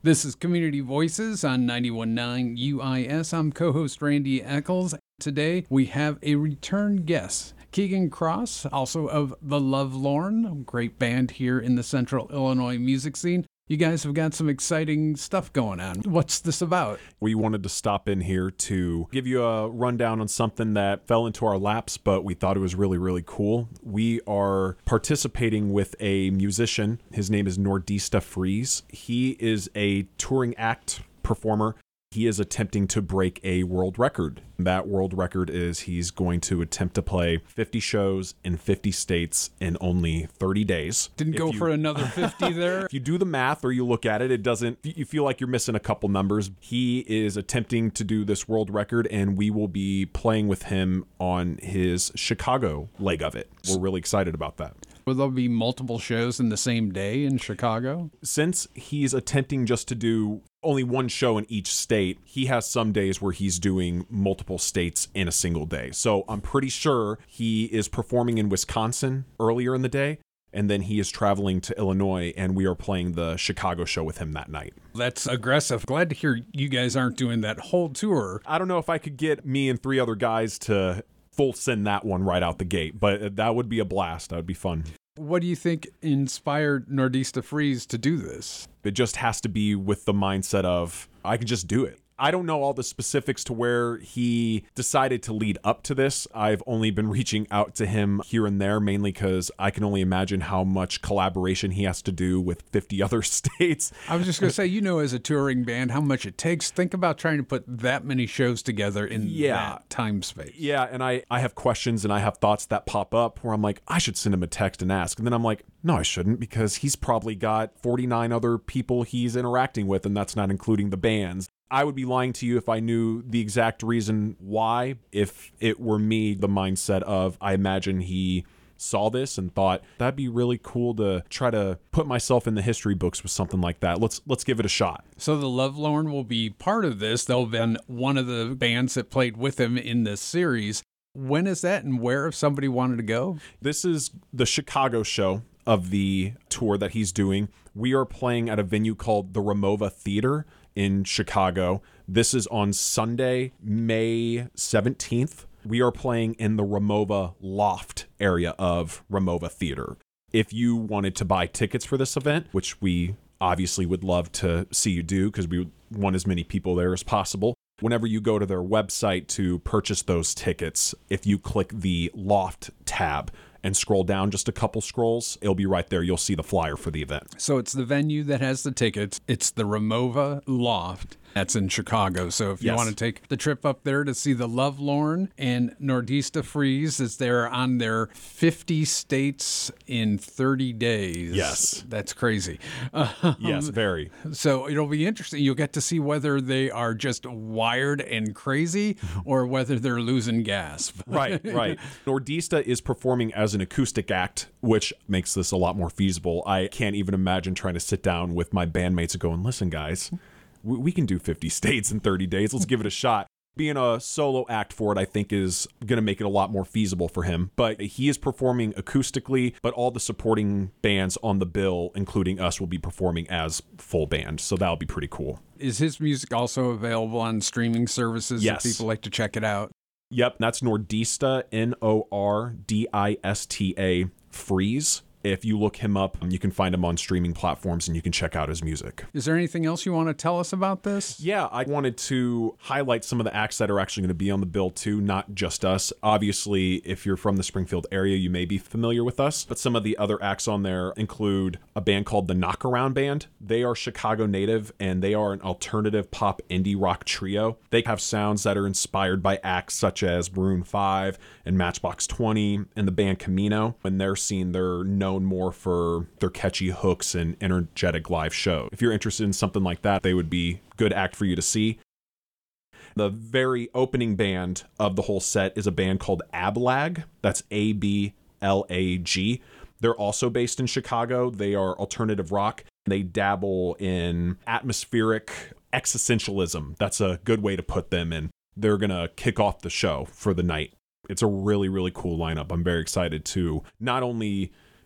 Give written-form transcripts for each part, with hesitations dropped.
This is Community Voices on 91.9 UIS. I'm co-host Randy Eccles. Today we have a return guest, Keegan Cross, also of The Lovelorn, a great band here in the Central Illinois music scene. You guys have got some exciting stuff going on. What's this about? We wanted to stop in here to give you a rundown on something that fell into our laps, but we thought it was really, really cool. We are participating with a musician. His name is Nordista Freeze. He is a touring act performer. He is attempting to break a world record. That world record is he's going to attempt to play 50 shows in 50 states in only 30 days. Didn't go for another 50 there? If you do the math or you look at it, it doesn't, you feel like you're missing a couple numbers. He is attempting to do this world record, and we will be playing with him on his Chicago leg of it. We're really excited about that. Will there be multiple shows in the same day in Chicago? Since he's attempting just to do only one show in each state, he has some days where he's doing multiple states in a single day. So I'm pretty sure he is performing in Wisconsin earlier in the day, and then he is traveling to Illinois, and we are playing the Chicago show with him that night. That's aggressive. Glad to hear you guys aren't doing that whole tour. I don't know if I could get me and 3 other guys to full send that one right out the gate, but that would be a blast. That would be fun. What do you think inspired Nordista Freeze to do this? It just has to be with the mindset of, I can just do it. I don't know all the specifics to where he decided to lead up to this. I've only been reaching out to him here and there, mainly because I can only imagine how much collaboration he has to do with 50 other states. I was just going to say, as a touring band, how much it takes. Think about trying to put that many shows together in that time space. Yeah, and I have questions and I have thoughts that pop up where I'm like, I should send him a text and ask. And then I'm like, no, I shouldn't, because he's probably got 49 other people he's interacting with, and that's not including the bands. I would be lying to you if I knew the exact reason why. If it were me, the mindset of, I imagine he saw this and thought, that'd be really cool to try to put myself in the history books with something like that. Let's give it a shot. So the Lovelorn will be part of this. They'll have been one of the bands that played with him in this series. When is that, and where, if somebody wanted to go? This is the Chicago show of the tour that he's doing. We are playing at a venue called the Ramova Theater in Chicago. This is on Sunday, May 17th. We are playing in the Ramova Loft area of Ramova Theater. If you wanted to buy tickets for this event, which we obviously would love to see you do because we want as many people there as possible, whenever you go to their website to purchase those tickets, if you click the Loft tab and scroll down just a couple scrolls, it'll be right there. You'll see the flyer for the event. So it's the venue that has the tickets. It's the Ramova Loft. That's in Chicago. So if you want to take the trip up there to see the Lovelorn, and Nordista Freeze is there on their 50 states in 30 days. Yes. That's crazy. Yes, very. So it'll be interesting. You'll get to see whether they are just wired and crazy or whether they're losing gas. Right. Nordista is performing as an acoustic act, which makes this a lot more feasible. I can't even imagine trying to sit down with my bandmates and going, listen, guys, we can do 50 states in 30 days. Let's give it a shot. Being a solo act for it, I think, is going to make it a lot more feasible for him. But he is performing acoustically, but all the supporting bands on the bill, including us, will be performing as full band. So that'll be pretty cool. Is his music also available on streaming services Yes. if people like to check it out? Yep, that's Nordista, Nordista Freeze. If you look him up, you can find him on streaming platforms and you can check out his music. Is there anything else you want to tell us about this? Yeah, I wanted to highlight some of the acts that are actually going to be on the bill too, not just us. Obviously, if you're from the Springfield area, you may be familiar with us, but some of the other acts on there include a band called the Knockaround Band. They are Chicago native and they are an alternative pop indie rock trio. They have sounds that are inspired by acts such as Maroon 5 and Matchbox 20 and the band Camino. In their scene, they're known more for their catchy hooks and energetic live show. If you're interested in something like that, they would be a good act for you to see. The very opening band of the whole set is a band called Ablag. That's ABLAG. They're also based in Chicago. They are alternative rock. They dabble in atmospheric existentialism. That's a good way to put them. And they're going to kick off the show for the night. It's a really, really cool lineup. I'm very excited to not only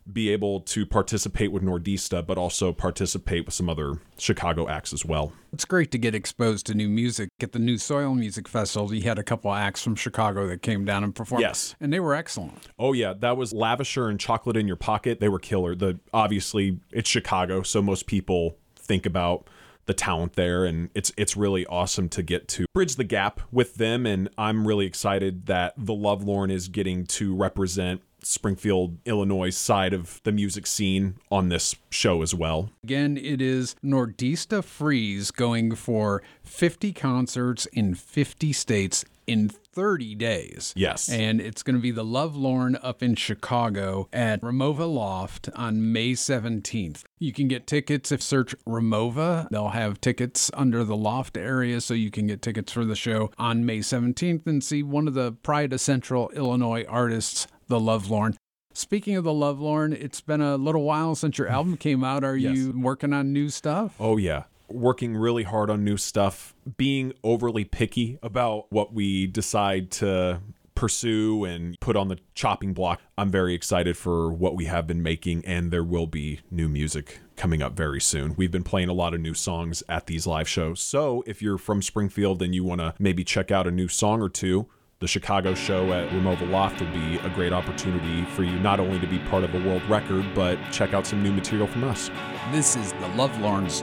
be able to participate with Nordista, but also participate with some other Chicago acts as well. It's great to get exposed to new music. At the New Soil Music Festival, you had a couple of acts from Chicago that came down and performed. Yes. And they were excellent. Oh, yeah. That was Lavisher and Chocolate in Your Pocket. They were killer. Obviously, it's Chicago, so most people think about the talent there, and it's really awesome to get to bridge the gap with them. And I'm really excited that the Lovelorn is getting to represent Springfield, Illinois side of the music scene on this show as well. Again, it is Nordista Freeze going for 50 concerts in 50 states in 30 days. Yes. And it's going to be the Lovelorn up in Chicago at Ramova Loft on May 17th. You can get tickets if search Ramova. They'll have tickets under the Loft area, so you can get tickets for the show on May 17th and see one of the Pride of Central Illinois artists, the Lovelorn. Speaking of the Lovelorn, it's been a little while since your album came out. Are you working on new stuff? Oh, yeah. Working really hard on new stuff, being overly picky about what we decide to pursue and put on the chopping block. I'm very excited for what we have been making, and there will be new music coming up very soon. We've been playing a lot of new songs at these live shows. So if you're from Springfield and you want to maybe check out a new song or two, the Chicago show at Ramova Loft will be a great opportunity for you not only to be part of a world record, but check out some new material from us. This is the Lovelorn's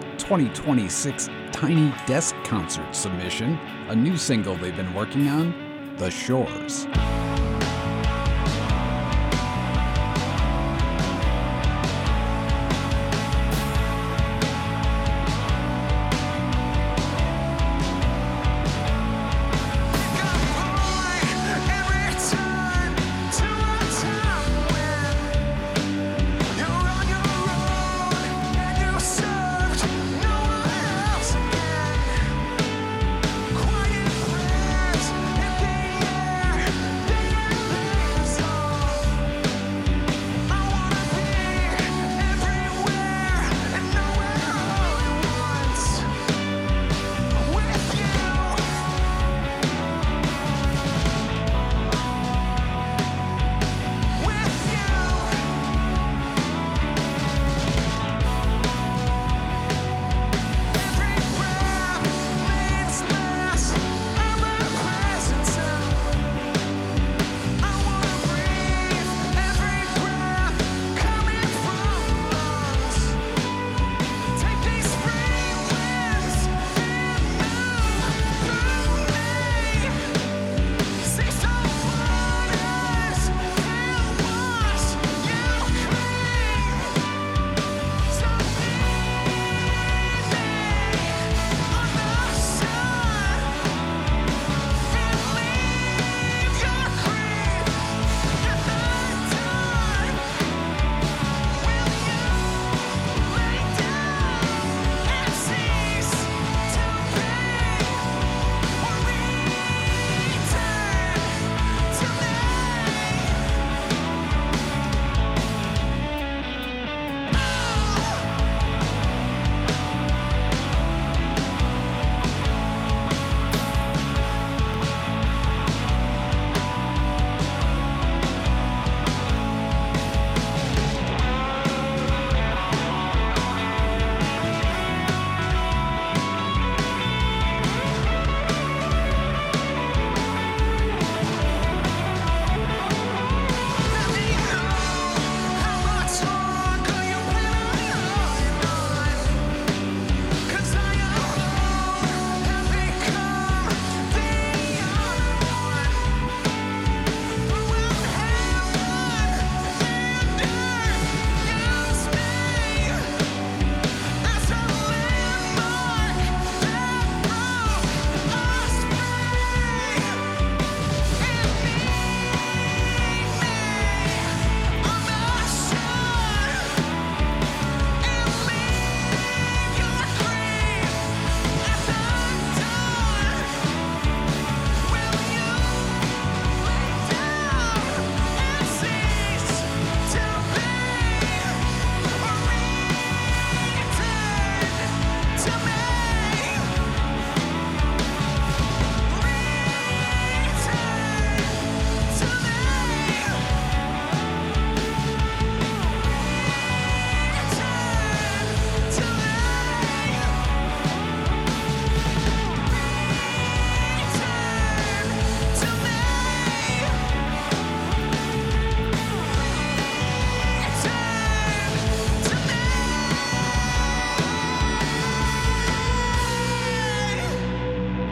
2026 Tiny Desk Concert submission, a new single they've been working on, The Shores. Quiet friends in the air.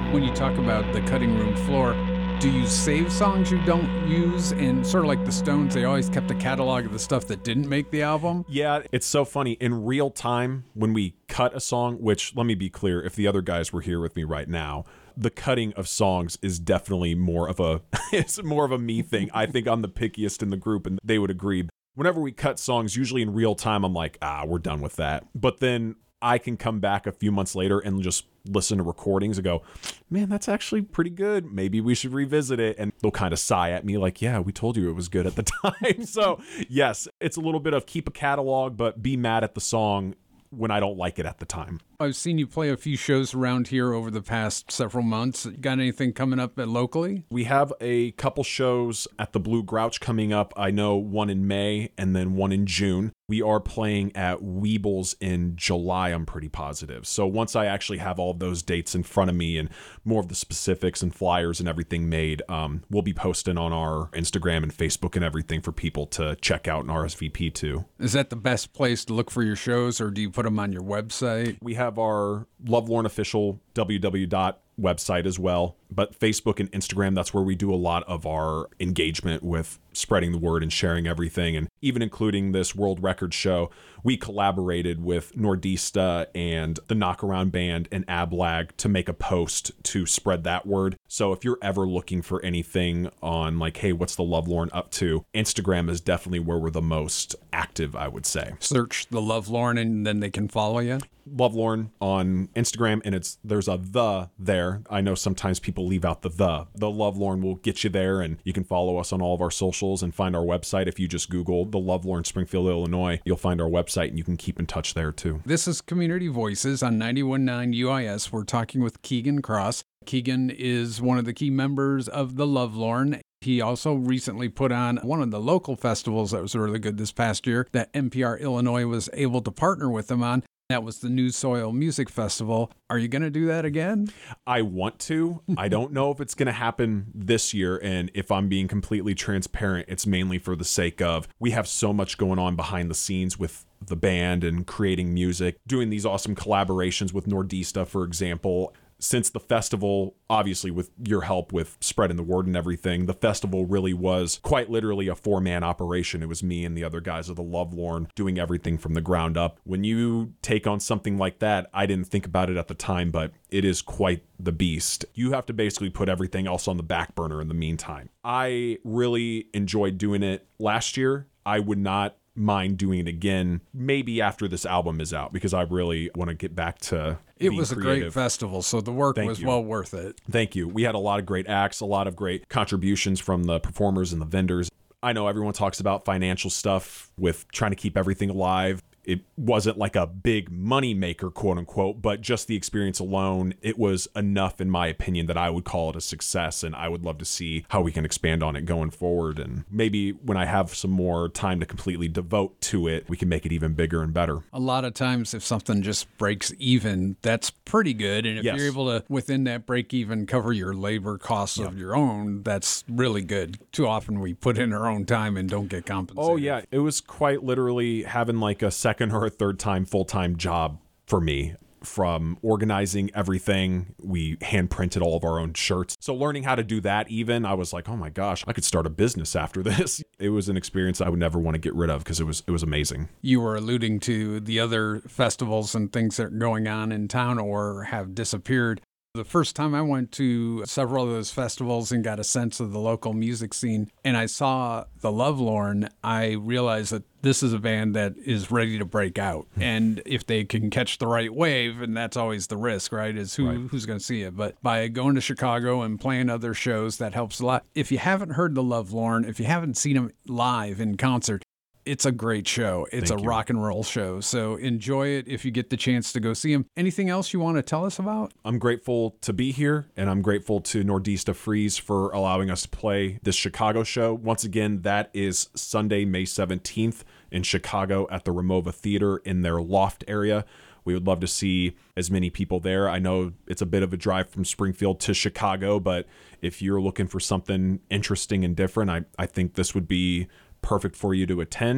When you talk about the cutting room floor, do you save songs you don't use? And sort of like the Stones, they always kept a catalog of the stuff that didn't make the album. Yeah, it's so funny. In real time, when we cut a song, which, let me be clear, if the other guys were here with me right now, the cutting of songs is definitely more of a it's more of a me thing. I think I'm the pickiest in the group, and they would agree. Whenever we cut songs, usually in real time, I'm like, we're done with that. But then I can come back a few months later and just listen to recordings and go, man, that's actually pretty good. Maybe we should revisit it. And they'll kind of sigh at me like, yeah, we told you it was good at the time. So yes, it's a little bit of keep a catalog, but be mad at the song when I don't like it at the time. I've seen you play a few shows around here over the past several months. Got anything coming up locally? We have a couple shows at the Blue Grouch coming up. I know one in May and then one in June. We are playing at Weebles in July, I'm pretty positive. So once I actually have all of those dates in front of me and more of the specifics and flyers and everything made, we'll be posting on our Instagram and Facebook and everything for people to check out and RSVP to. Is that the best place to look for your shows, or do you put them on your website? We have our Lovelorn official www.website as well, but Facebook and Instagram, that's where we do a lot of our engagement with spreading the word and sharing everything. And even including this World Record show, we collaborated with Nordista and the Knockaround Band and Ablag to make a post to spread that word. So if you're ever looking for anything on like, hey, what's the Lovelorn up to? Instagram is definitely where we're the most active, I would say. Search the Lovelorn and then they can follow you? Lovelorn on Instagram, and there's a the there. I know sometimes people leave out the. The Lovelorn will get you there, and you can follow us on all of our socials and find our website. If you just Google the Lovelorn Springfield, Illinois, you'll find our website, and you can keep in touch there too. This is Community Voices on 91.9 UIS. We're talking with Keegan Cross. Keegan is one of the key members of the Lovelorn. He also recently put on one of the local festivals that was really good this past year that NPR Illinois was able to partner with him on. That was the New Soil Music Festival. Are you going to do that again? I want to. I don't know if it's going to happen this year. And if I'm being completely transparent, it's mainly for the sake of we have so much going on behind the scenes with the band and creating music, doing these awesome collaborations with Nordista, for example. Since the festival, obviously with your help with spreading the word and everything, the festival really was quite literally a 4-man operation. It was me and the other guys of the Lovelorn doing everything from the ground up. When you take on something like that, I didn't think about it at the time, but it is quite the beast. You have to basically put everything else on the back burner in the meantime. I really enjoyed doing it last year. I would not mind doing it again, maybe after this album is out, because I really want to get back to it was creative. A great festival, so the work was well worth it. Thank you. We had a lot of great acts, a lot of great contributions from the performers and the vendors. I know everyone talks about financial stuff with trying to keep everything alive. It wasn't like a big money maker, quote unquote, but just the experience alone, it was enough, in my opinion, that I would call it a success. And I would love to see how we can expand on it going forward. And maybe when I have some more time to completely devote to it, we can make it even bigger and better. A lot of times, if something just breaks even, that's pretty good. And if you're able to, within that break even, cover your labor costs of your own, that's really good. Too often we put in our own time and don't get compensated. Oh, yeah. It was quite literally having like a second or a third time full-time job for me. From organizing everything, we hand printed all of our own shirts. So learning how to do that, even, I was like, oh my gosh, I could start a business after this. It was an experience I would never want to get rid of because it was amazing. You were alluding to the other festivals and things that are going on in town or have disappeared. The first time I went to several of those festivals and got a sense of the local music scene, and I saw the Lovelorn, I realized that this is a band that is ready to break out. And if they can catch the right wave, and that's always the risk, right, is who's going to see it. But by going to Chicago and playing other shows, that helps a lot. If you haven't heard the Lovelorn, if you haven't seen them live in concert, it's a great show. It's a rock and roll show. So enjoy it if you get the chance to go see them. Anything else you want to tell us about? I'm grateful to be here, and I'm grateful to Nordista Freeze for allowing us to play this Chicago show. Once again, that is Sunday, May 17th in Chicago at the Ramova Theater in their loft area. We would love to see as many people there. I know it's a bit of a drive from Springfield to Chicago, but if you're looking for something interesting and different, I think this would be perfect for you to attend.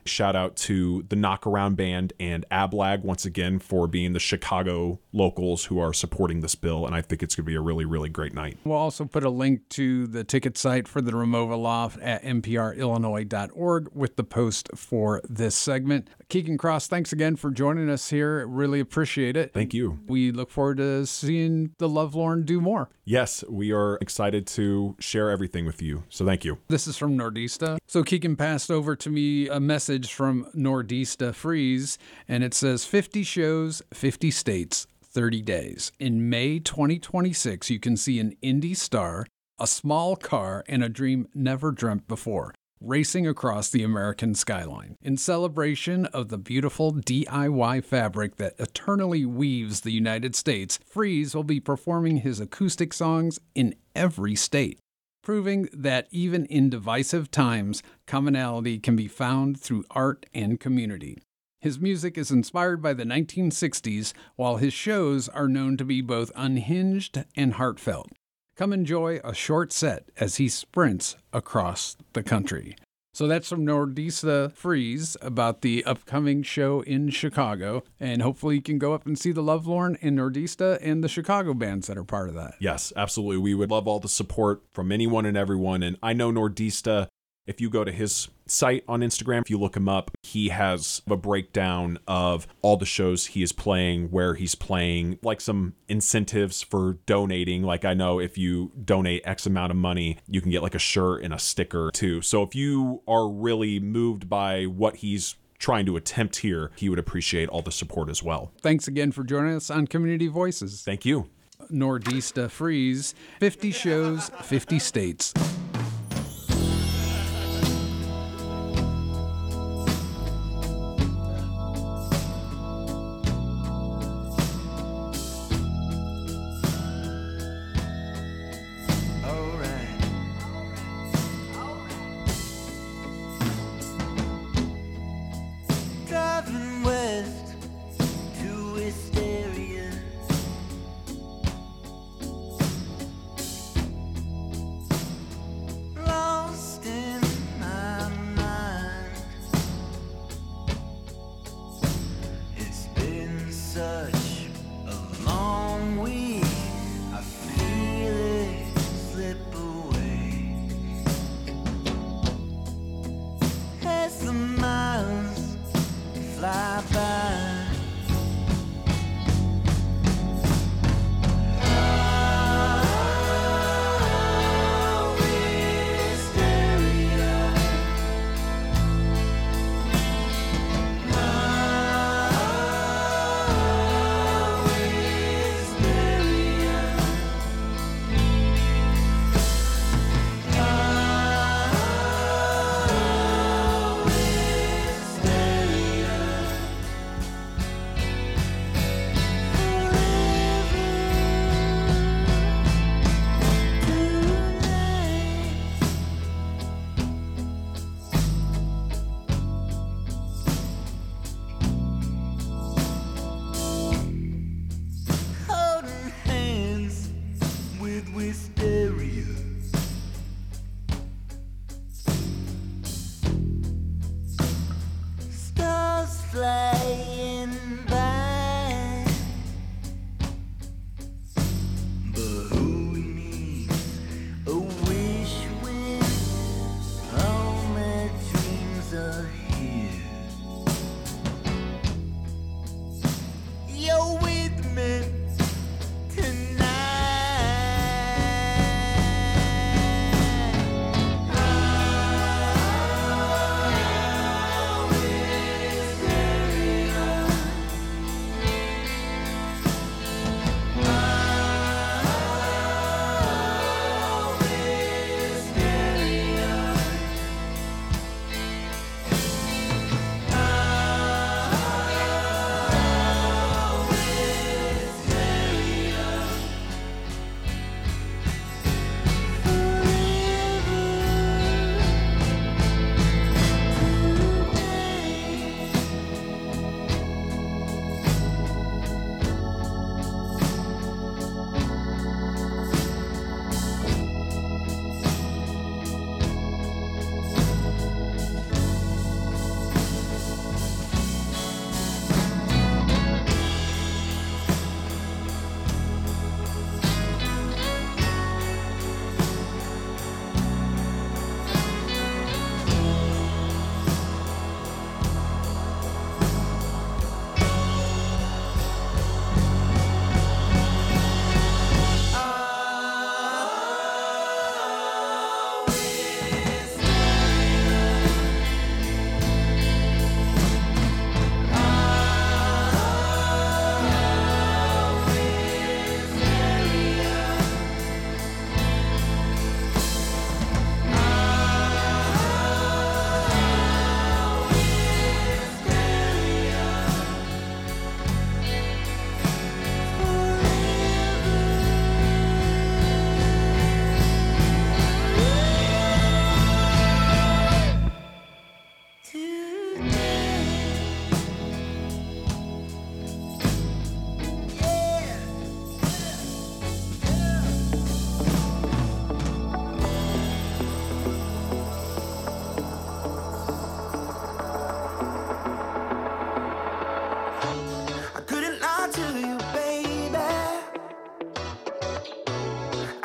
Shout out to the Knockaround Band and Ablag once again for being the Chicago locals who are supporting this bill. And I think it's going to be a really, really great night. We'll also put a link to the ticket site for the Remova Loft at nprillinois.org with the post for this segment. Keegan Cross, thanks again for joining us here. Really appreciate it. Thank you. We look forward to seeing the Lovelorn do more. Yes, we are excited to share everything with you. So thank you. This is from Nordista. So Keegan passed over to me a message from Nordista Freeze, and it says 50 shows, 50 states, 30 days. In May 2026, you can see an indie star, a small car, and a dream never dreamt before, racing across the American skyline. In celebration of the beautiful DIY fabric that eternally weaves the United States, Freeze will be performing his acoustic songs in every state, proving that even in divisive times, commonality can be found through art and community. His music is inspired by the 1960s, while his shows are known to be both unhinged and heartfelt. Come enjoy a short set as he sprints across the country. So that's from Nordista Freeze about the upcoming show in Chicago. And hopefully you can go up and see the Lovelorn and Nordista and the Chicago bands that are part of that. Yes, absolutely. We would love all the support from anyone and everyone. And I know Nordista, if you go to his site on Instagram, if you look him up, he has a breakdown of all the shows he is playing, where he's playing, like some incentives for donating. Like I know if you donate X amount of money, you can get like a shirt and a sticker too. So if you are really moved by what he's trying to attempt here, he would appreciate all the support as well. Thanks again for joining us on Community Voices. Thank you. Nordista Freeze, 50 shows, 50 states.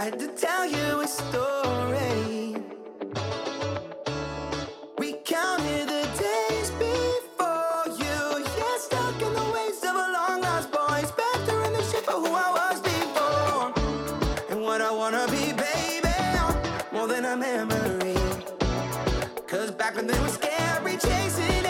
I had to tell you a story. We counted the days before you. Yeah, stuck in the waves of a long lost boy. Spectre in the ship of who I was before. And what I wanna be, baby, more than a memory. 'Cause back when they were scary chasing